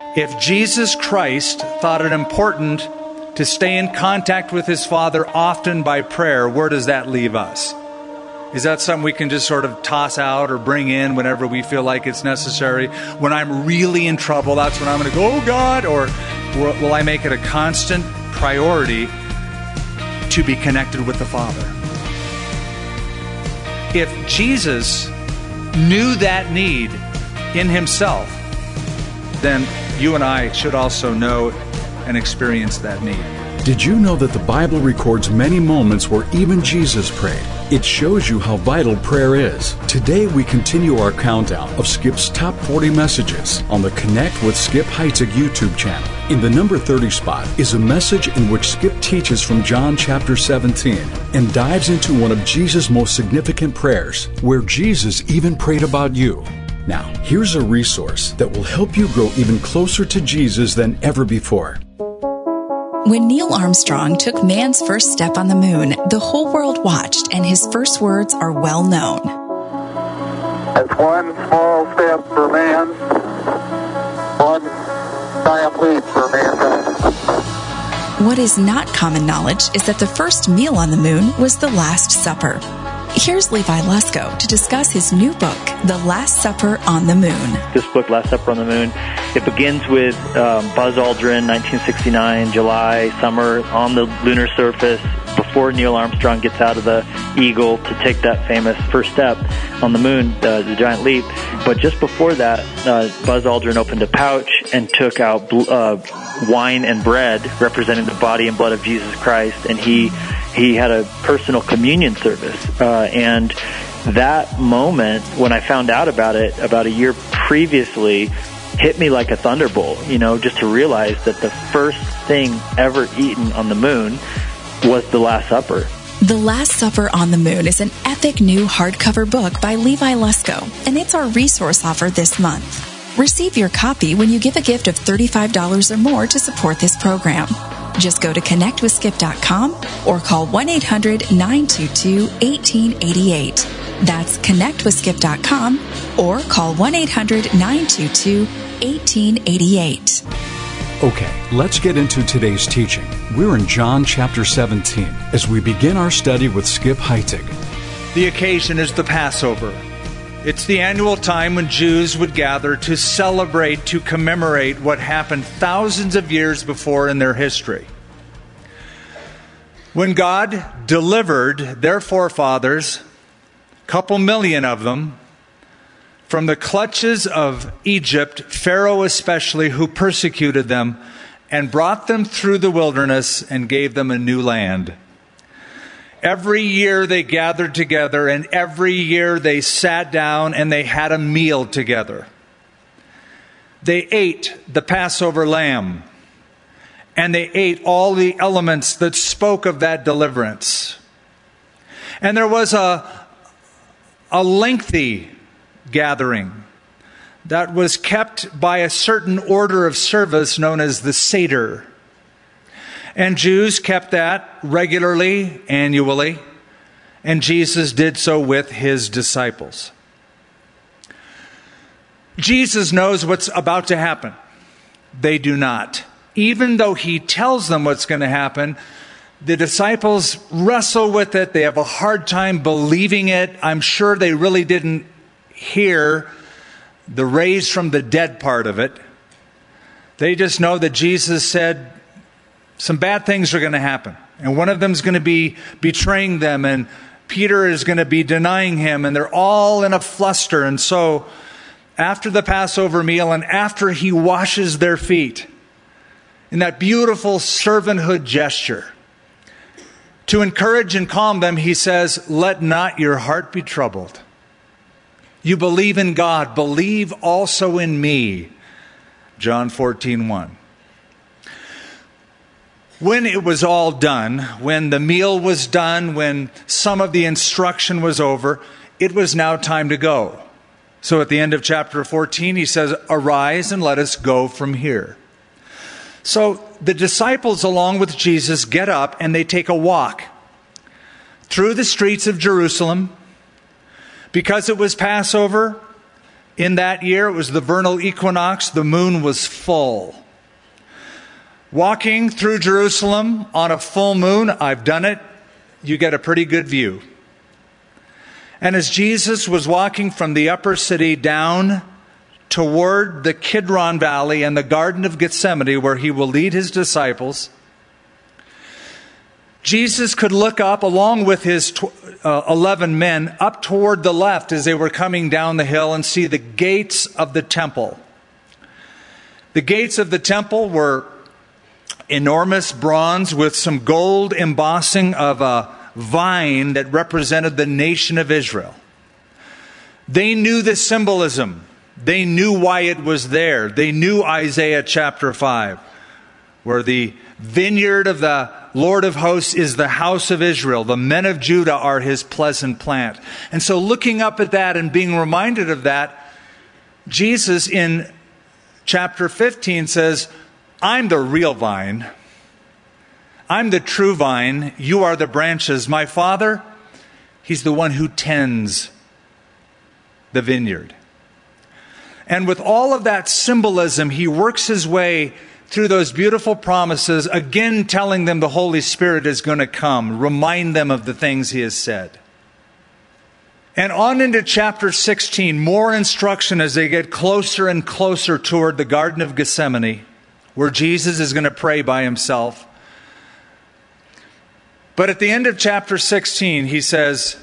If Jesus Christ thought it important to stay in contact with his Father often by prayer, where does that leave us? Is that something we can just sort of toss out or bring in whenever we feel like it's necessary? When I'm really in trouble, that's when I'm going to go, oh God, or will I make it a constant priority to be connected with the Father? If Jesus knew that need in himself, then you and I should also know and experience that need. Did you know that the Bible records many moments where even Jesus prayed? It shows you how vital prayer is. Today we continue our countdown of Skip's top 40 messages on the Connect with Skip Heitzig YouTube channel. In the number 30 spot is a message in which Skip teaches from John chapter 17 and dives into one of Jesus' most significant prayers, where Jesus even prayed about you. Now, here's a resource that will help you grow even closer to Jesus than ever before. When Neil Armstrong took man's first step on the moon, the whole world watched, and his first words are well known. It's one small step for man, one giant leap for mankind. What is not common knowledge is that the first meal on the moon was the Last Supper. Here's Levi Lusko to discuss his new book, The Last Supper on the Moon. This book, Last Supper on the Moon, it begins with Buzz Aldrin, 1969, July, summer, on the lunar surface, before Neil Armstrong gets out of the Eagle to take that famous first step on the moon, the giant leap. But just before that, Buzz Aldrin opened a pouch and took out wine and bread representing the body and blood of Jesus Christ, and he had a personal communion service. And that moment, when I found out about it about a year previously, hit me like a thunderbolt, just to realize that the first thing ever eaten on the moon was the Last Supper. The Last Supper on the Moon is an epic new hardcover book by Levi Lusko, and it's our resource offer this month. Receive your copy when you give a gift of $35 or more to support this program. Just go to connectwithskip.com or call 1-800-922-1888. That's connectwithskip.com or call 1-800-922-1888. Okay, let's get into today's teaching. We're in John chapter 17 as we begin our study with Skip Heitzig. The occasion is the Passover. It's the annual time when Jews would gather to celebrate, to commemorate what happened thousands of years before in their history. When God delivered their forefathers, a couple million of them, from the clutches of Egypt, Pharaoh especially, who persecuted them, and brought them through the wilderness and gave them a new land. Every year they gathered together, and every year they sat down and they had a meal together. They ate the Passover lamb, and they ate all the elements that spoke of that deliverance. And there was a lengthy gathering that was kept by a certain order of service known as the Seder. And Jews kept that regularly, annually, and Jesus did so with his disciples. Jesus knows what's about to happen. They do not. Even though he tells them what's going to happen, the disciples wrestle with it. They have a hard time believing it. I'm sure they really didn't hear the raised from the dead part of it. They just know that Jesus said some bad things are going to happen. And one of them is going to be betraying them, and Peter is going to be denying him, and they're all in a fluster. And so after the Passover meal and after he washes their feet in that beautiful servanthood gesture, to encourage and calm them, he says, "Let not your heart be troubled. You believe in God, believe also in me." John 14:1. When it was all done, when the meal was done, when some of the instruction was over, it was now time to go. So at the end of chapter 14, he says, "Arise and let us go from here." So the disciples, along with Jesus, get up and they take a walk through the streets of Jerusalem. Because it was Passover, In that year, it was the vernal equinox. The moon was full. Walking through Jerusalem on a full moon, I've done it, you get a pretty good view. And as Jesus was walking from the upper city down toward the Kidron Valley and the Garden of Gethsemane, where he will lead his disciples, Jesus could look up along with his 11 men up toward the left as they were coming down the hill and see the gates of the temple. The gates of the temple were enormous bronze with some gold embossing of a vine that represented the nation of Israel. They knew the symbolism. They knew why it was there. They knew Isaiah chapter 5, where the vineyard of the Lord of hosts is the house of Israel. The men of Judah are his pleasant plant. And so looking up at that and being reminded of that, Jesus in chapter 15 says, I'm the real vine. I'm the true vine. You are the branches. My Father, he's the one who tends the vineyard. And with all of that symbolism, he works his way through those beautiful promises, again telling them the Holy Spirit is going to come, remind them of the things he has said. And on into chapter 16, more instruction as they get closer and closer toward the Garden of Gethsemane, where Jesus is going to pray by himself. But at the end of chapter 16, he says,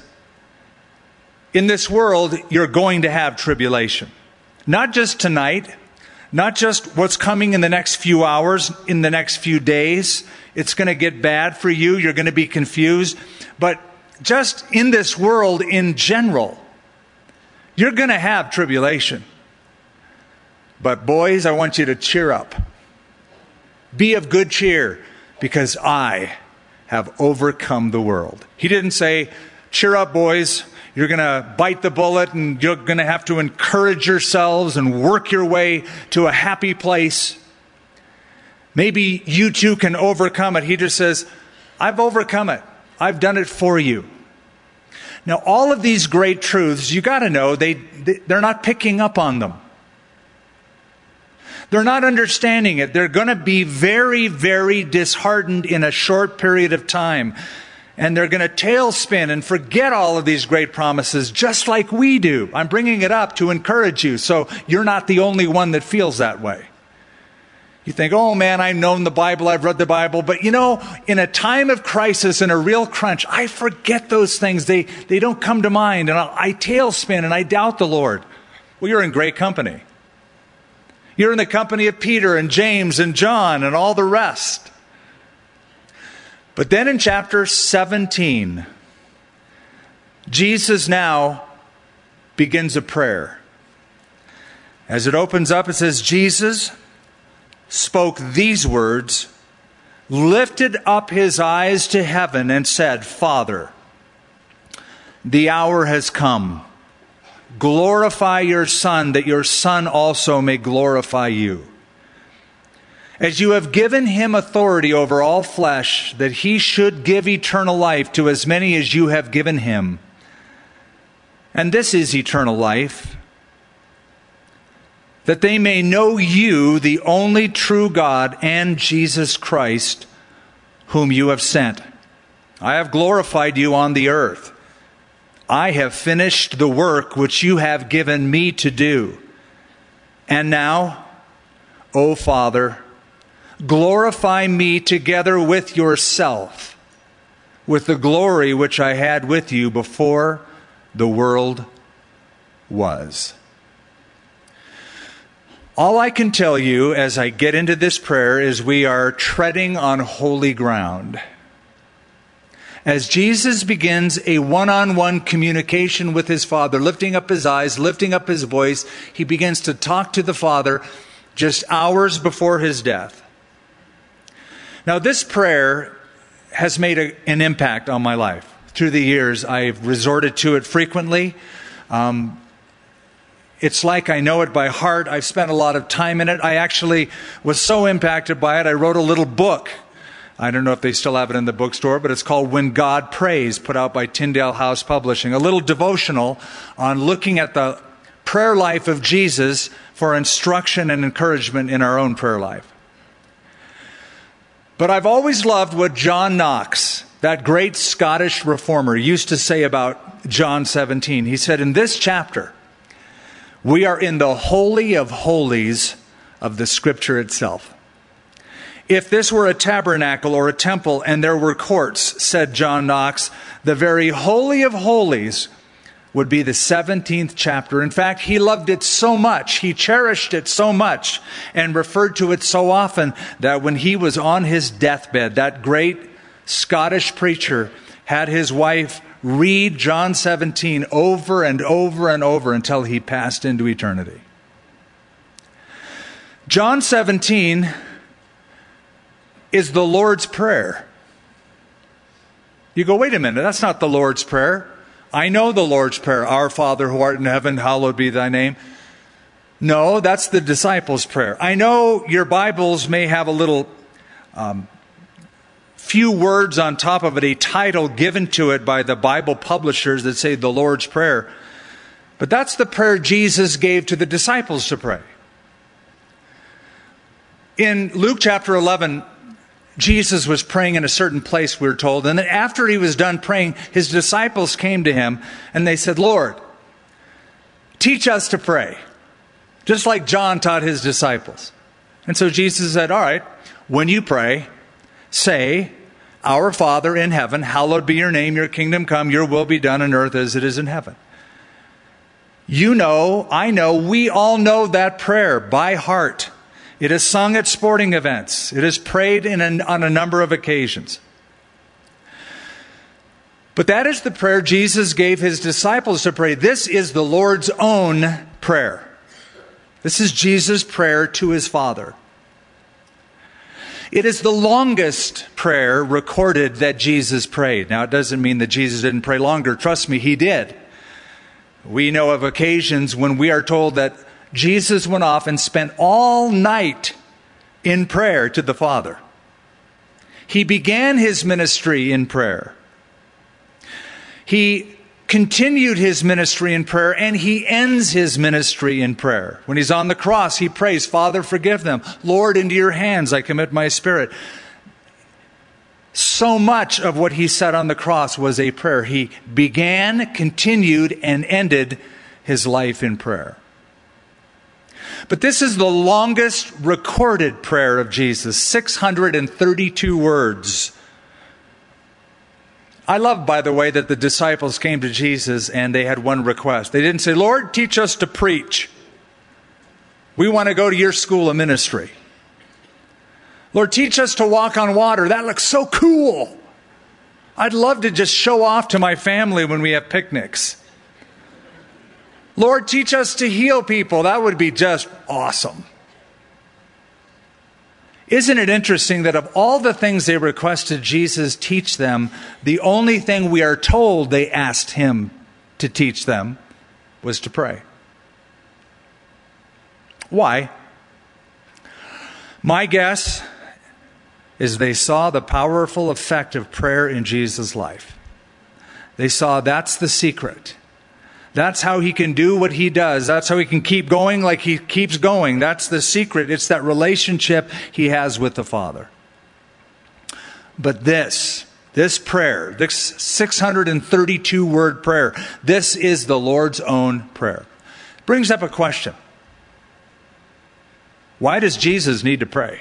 in this world, you're going to have tribulation. Not just tonight, not just what's coming in the next few hours, in the next few days. It's going to get bad for you. You're going to be confused. But just in this world in general, you're going to have tribulation. But boys, I want you to cheer up. Be of good cheer, because I have overcome the world. He didn't say, cheer up, boys. You're going to bite the bullet and you're going to have to encourage yourselves and work your way to a happy place. Maybe you too can overcome it. He just says, I've overcome it. I've done it for you. Now, all of these great truths, you got to know, they're not picking up on them. They're not understanding it. They're going to be very, very disheartened in a short period of time. And they're going to tailspin and forget all of these great promises just like we do. I'm bringing it up to encourage you, so you're not the only one that feels that way. You think, oh man, I've known the Bible, I've read the Bible, but you know, in a time of crisis, in a real crunch, I forget those things. They don't come to mind, and I tailspin and I doubt the Lord. Well, you're in great company. You're in the company of Peter and James and John and all the rest. But then in chapter 17, Jesus now begins a prayer. As it opens up, it says, Jesus spoke these words, lifted up his eyes to heaven and said, Father, the hour has come. Glorify your Son, that your Son also may glorify you. As you have given him authority over all flesh, that he should give eternal life to as many as you have given him. And this is eternal life, that they may know you, the only true God, and Jesus Christ, whom you have sent. I have glorified you on the earth. I have finished the work which you have given me to do. And now, O Father, glorify me together with yourself, with the glory which I had with you before the world was. All I can tell you as I get into this prayer is we are treading on holy ground. As Jesus begins a one-on-one communication with his Father, lifting up his eyes, lifting up his voice, he begins to talk to the Father just hours before his death. Now, this prayer has made an impact on my life. Through the years, I've resorted to it frequently. It's like I know it by heart. I've spent a lot of time in it. I actually was so impacted by it, I wrote a little book. I don't know if they still have it in the bookstore, but it's called When God Prays, put out by Tyndale House Publishing. A little devotional on looking at the prayer life of Jesus for instruction and encouragement in our own prayer life. But I've always loved what John Knox, that great Scottish reformer, used to say about John 17. He said, in this chapter, we are in the holy of holies of the Scripture itself. If this were a tabernacle or a temple and there were courts, said John Knox, the very holy of holies would be the 17th chapter. In fact, he loved it so much, he cherished it so much, and referred to it so often that when he was on his deathbed, that great Scottish preacher had his wife read John 17 over and over and over until he passed into eternity. John 17 is the Lord's Prayer. You go, wait a minute, that's not the Lord's Prayer. I know the Lord's Prayer. Our Father who art in heaven, hallowed be thy name. No, that's the disciples' prayer. I know your Bibles may have a little few words on top of it, a title given to it by the Bible publishers that say the Lord's Prayer. But that's the prayer Jesus gave to the disciples to pray. In Luke chapter 11, Jesus was praying in a certain place, we're told. And then after he was done praying, his disciples came to him and they said, Lord, teach us to pray. Just like John taught his disciples. And so Jesus said, all right, when you pray, say, Our Father in heaven, hallowed be your name, your kingdom come, your will be done on earth as it is in heaven. You know, I know, we all know that prayer by heart. It is sung at sporting events. It is prayed on a number of occasions. But that is the prayer Jesus gave his disciples to pray. This is the Lord's own prayer. This is Jesus' prayer to his Father. It is the longest prayer recorded that Jesus prayed. Now, it doesn't mean that Jesus didn't pray longer. Trust me, he did. We know of occasions when we are told that Jesus went off and spent all night in prayer to the Father. He began his ministry in prayer. He continued his ministry in prayer, and he ends his ministry in prayer. When he's on the cross, he prays, Father, forgive them. Lord, into your hands I commit my spirit. So much of what he said on the cross was a prayer. He began, continued, and ended his life in prayer. But this is the longest recorded prayer of Jesus, 632 words. I love, by the way, that the disciples came to Jesus and they had one request. They didn't say, Lord, teach us to preach. We want to go to your school of ministry. Lord, teach us to walk on water. That looks so cool. I'd love to just show off to my family when we have picnics. Lord, teach us to heal people. That would be just awesome. Isn't it interesting that of all the things they requested Jesus teach them, the only thing we are told they asked him to teach them was to pray? Why? My guess is they saw the powerful effect of prayer in Jesus' life. They saw that's the secret. That's how he can do what he does. That's how he can keep going like he keeps going. That's the secret. It's that relationship he has with the Father. But this prayer, this 632-word prayer, this is the Lord's own prayer. Brings up a question. Why does Jesus need to pray?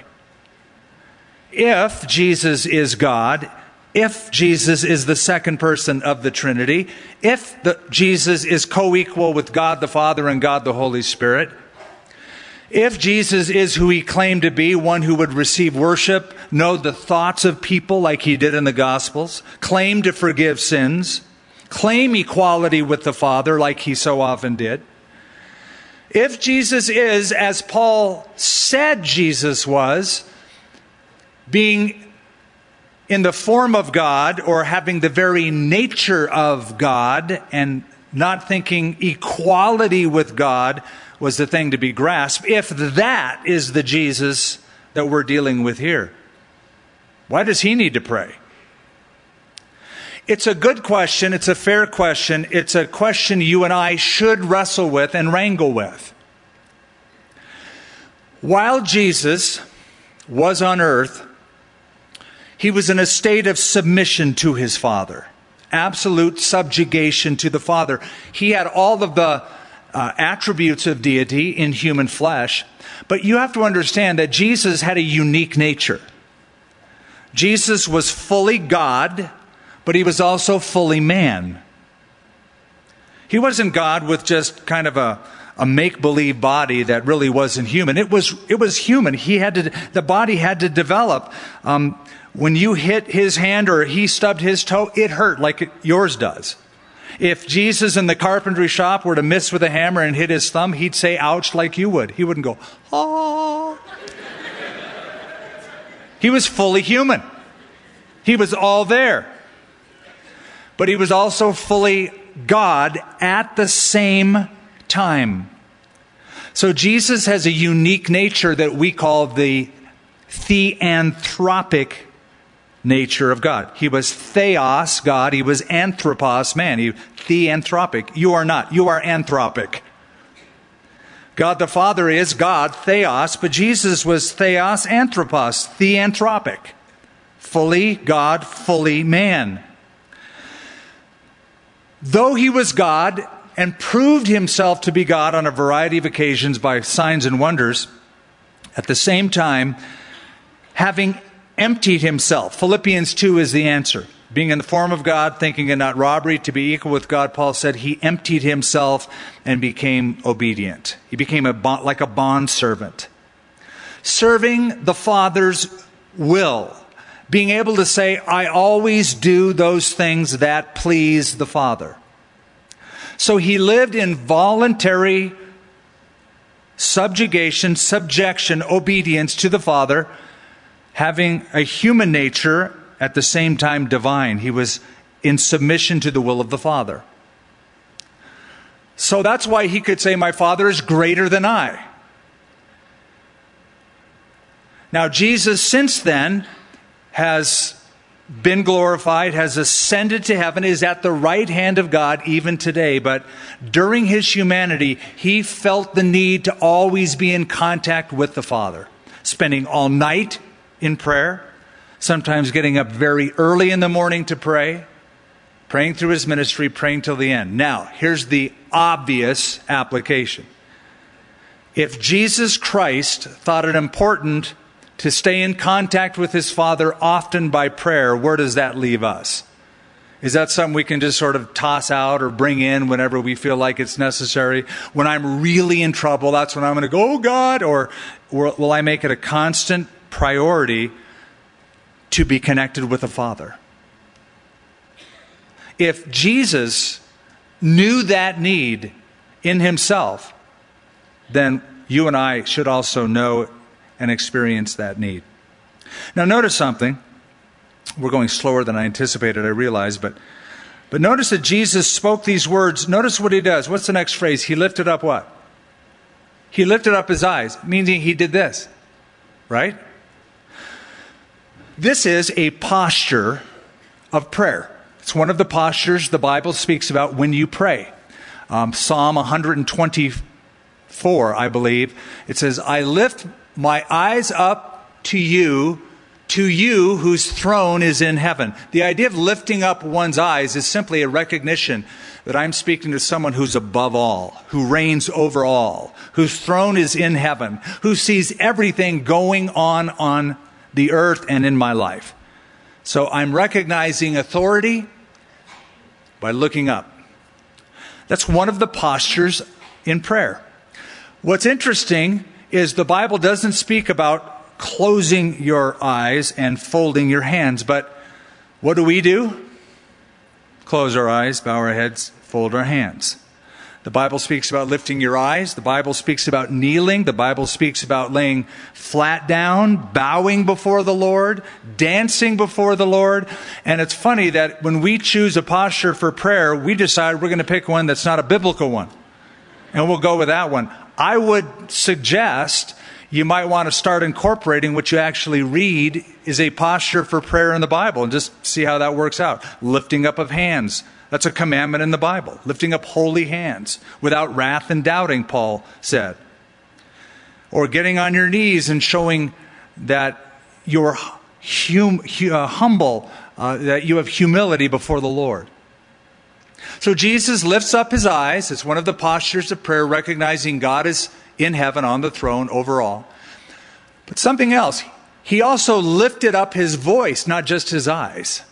If Jesus is God, if Jesus is the second person of the Trinity, if Jesus is co-equal with God the Father and God the Holy Spirit, if Jesus is who he claimed to be, one who would receive worship, know the thoughts of people like he did in the Gospels, claim to forgive sins, claim equality with the Father like he so often did, if Jesus is, as Paul said Jesus was, being in the form of God or having the very nature of God and not thinking equality with God was the thing to be grasped, if that is the Jesus that we're dealing with here, why does he need to pray? It's a good question. It's a fair question. It's a question you and I should wrestle with and wrangle with. While Jesus was on earth, he was in a state of submission to his Father, absolute subjugation to the Father. He had all of the attributes of deity in human flesh, but you have to understand that Jesus had a unique nature. Jesus was fully God, but he was also fully man. He wasn't God with just kind of a make-believe body that really wasn't human. It was human. The body had to develop. When you hit his hand or he stubbed his toe, it hurt like yours does. If Jesus in the carpentry shop were to miss with a hammer and hit his thumb, he'd say, ouch, like you would. He wouldn't go, oh. He was fully human. He was all there. But he was also fully God at the same time. So Jesus has a unique nature that we call the theanthropic nature of God. He was theos, God. He was anthropos, man. Theanthropic. You are not. You are anthropic. God the Father is God, theos, but Jesus was theos anthropos, theanthropic. Fully God, fully man. Though he was God and proved himself to be God on a variety of occasions by signs and wonders, at the same time, having emptied himself. Philippians 2 is the answer. Being in the form of God, thinking it not robbery to be equal with God, Paul said he emptied himself and became obedient. He became like a bondservant. Serving the Father's will. Being able to say, I always do those things that please the Father. So he lived in voluntary subjection, obedience to the Father, having a human nature at the same time divine. He was in submission to the will of the Father. So that's why he could say, my Father is greater than I. Now Jesus since then has been glorified, has ascended to heaven, is at the right hand of God even today. But during his humanity, he felt the need to always be in contact with the Father, spending all night in prayer, sometimes getting up very early in the morning to pray, praying through his ministry, praying till the end. Now, here's the obvious application. If Jesus Christ thought it important to stay in contact with his Father often by prayer, where does that leave us? Is that something we can just sort of toss out or bring in whenever we feel like it's necessary? When I'm really in trouble, that's when I'm going to go, oh God, or will I make it a constant priority to be connected with the Father? If Jesus knew that need in himself, then you and I should also know and experience that need. Now notice something. We're going slower than I anticipated, I realize, but notice that Jesus spoke these words. Notice what he does. What's the next phrase? He lifted up what? He lifted up his eyes, meaning he did this, right? This is a posture of prayer. It's one of the postures the Bible speaks about when you pray. Psalm 124, I believe, it says, I lift my eyes up to you whose throne is in heaven. The idea of lifting up one's eyes is simply a recognition that I'm speaking to someone who's above all, who reigns over all, whose throne is in heaven, who sees everything going on the earth and in my life. So I'm recognizing authority by looking up. That's one of the postures in prayer. What's interesting is the Bible doesn't speak about closing your eyes and folding your hands, but what do? Close our eyes, bow our heads, fold our hands. The Bible speaks about lifting your eyes. The Bible speaks about kneeling. The Bible speaks about laying flat down, bowing before the Lord, dancing before the Lord. And it's funny that when we choose a posture for prayer, we decide we're going to pick one that's not a biblical one. And we'll go with that one. I would suggest you might want to start incorporating what you actually read is a posture for prayer in the Bible and just see how that works out. Lifting up of hands. That's a commandment in the Bible. Lifting up holy hands without wrath and doubting, Paul said. Or getting on your knees and showing that you're humble, that you have humility before the Lord. So Jesus lifts up his eyes. It's one of the postures of prayer, recognizing God is in heaven on the throne overall. But something else, he also lifted up his voice, not just his eyes.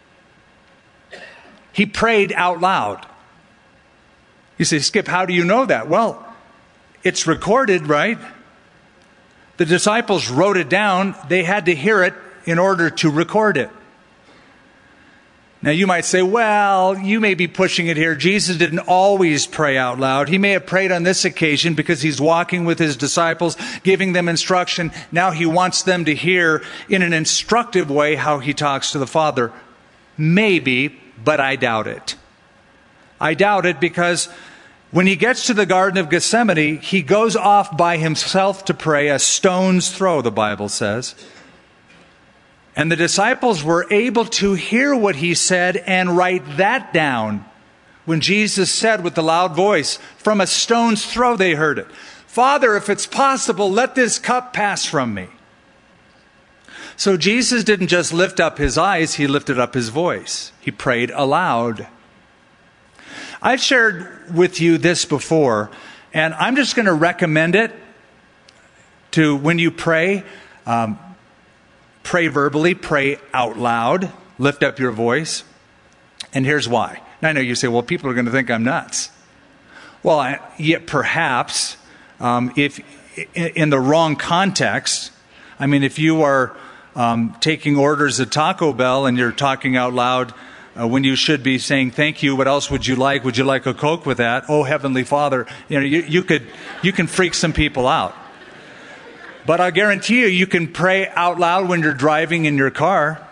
He prayed out loud. You say, Skip, how do you know that? Well, it's recorded, right? The disciples wrote it down. They had to hear it in order to record it. Now you might say, well, you may be pushing it here. Jesus didn't always pray out loud. He may have prayed on this occasion because he's walking with his disciples, giving them instruction. Now he wants them to hear in an instructive way how he talks to the Father. Maybe, but I doubt it. I doubt it because when he gets to the Garden of Gethsemane, he goes off by himself to pray a stone's throw, the Bible says. And the disciples were able to hear what he said and write that down. When Jesus said with a loud voice, from a stone's throw they heard it, Father, if it's possible, let this cup pass from me. So Jesus didn't just lift up his eyes, he lifted up his voice. He prayed aloud. I've shared with you this before, and I'm just going to recommend it to when you pray. Pray verbally, pray out loud, lift up your voice. And here's why. And I know you say, well, people are going to think I'm nuts. Well, yet perhaps, if in the wrong context, I mean, if you are taking orders at Taco Bell and you're talking out loud when you should be saying, thank you, what else would you like? Would you like a Coke with that? Oh, Heavenly Father, you can freak some people out. But I guarantee you can pray out loud when you're driving in your car.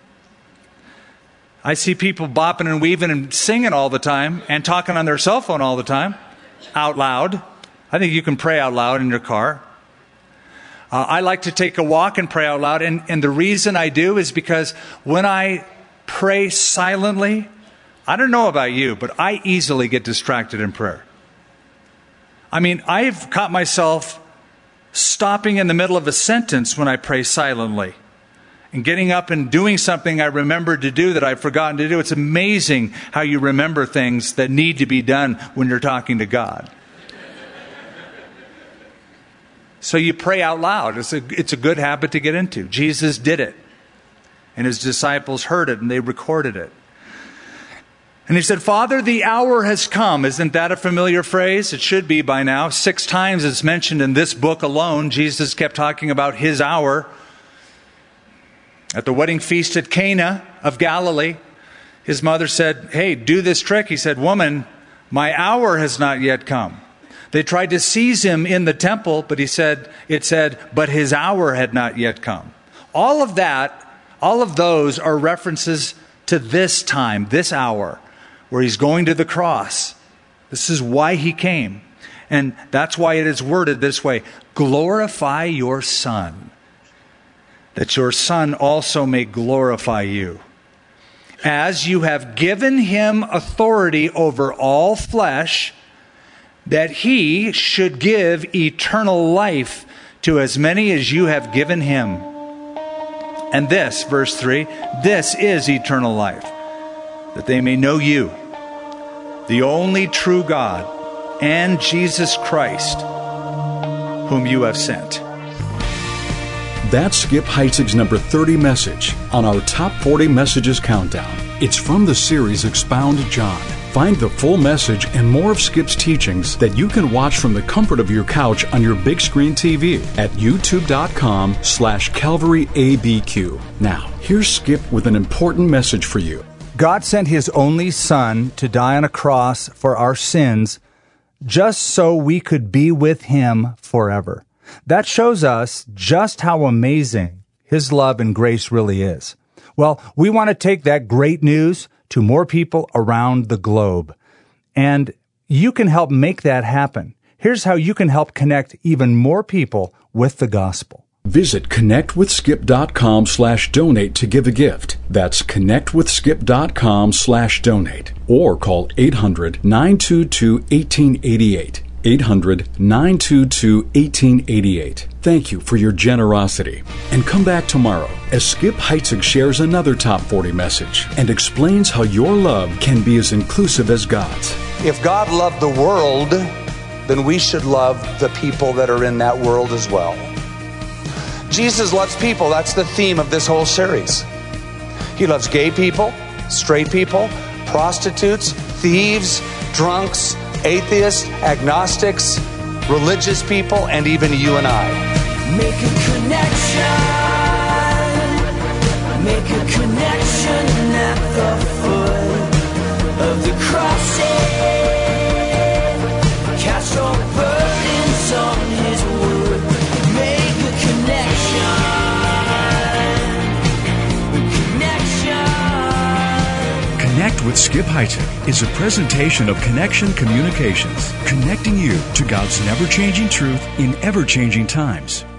I see people bopping and weaving and singing all the time and talking on their cell phone all the time, out loud. I think you can pray out loud in your car. I like to take a walk and pray out loud. And the reason I do is because when I pray silently, I don't know about you, but I easily get distracted in prayer. I mean, I've caught myself stopping in the middle of a sentence when I pray silently and getting up and doing something I remembered to do that I've forgotten to do. It's amazing how you remember things that need to be done when you're talking to God. So you pray out loud. It's a good habit to get into. Jesus did it, and his disciples heard it, and they recorded it. And he said, Father, the hour has come. Isn't that a familiar phrase? It should be by now. 6 times it's mentioned in this book alone. Jesus kept talking about his hour. At the wedding feast at Cana of Galilee, his mother said, hey, do this trick. He said, woman, my hour has not yet come. They tried to seize him in the temple, but it said, but his hour had not yet come. All of those are references to this time, this hour, where he's going to the cross. This is why he came. And that's why it is worded this way. Glorify your Son, that your Son also may glorify you. As you have given him authority over all flesh, that he should give eternal life to as many as you have given him. And this, verse 3, this is eternal life, that they may know you, the only true God, and Jesus Christ, whom you have sent. That's Skip Heitzig's number 30 message on our Top 40 Messages Countdown. It's from the series Expound John. Find the full message and more of Skip's teachings that you can watch from the comfort of your couch on your big screen TV at youtube.com/CalvaryABQ. Now, here's Skip with an important message for you. God sent his only Son to die on a cross for our sins just so we could be with him forever. That shows us just how amazing his love and grace really is. Well, we want to take that great news to more people around the globe. And you can help make that happen. Here's how you can help connect even more people with the gospel. Visit connectwithskip.com/donate to give a gift. That's connectwithskip.com/donate. Or call 800-922-1888. 800-922-1888. Thank you for your generosity. And come back tomorrow as Skip Heitzig shares another Top 40 message and explains how your love can be as inclusive as God's. If God loved the world, then we should love the people that are in that world as well. Jesus loves people. That's the theme of this whole series. He loves gay people, straight people, prostitutes, thieves, drunks, atheists, agnostics, religious people, and even you and I. Make a connection at the foot of the cross. Cast your burdens on His wood. Make a connection. Connect with Skip Heitzig is a presentation of Connection Communications, connecting you to God's never-changing truth in ever-changing times.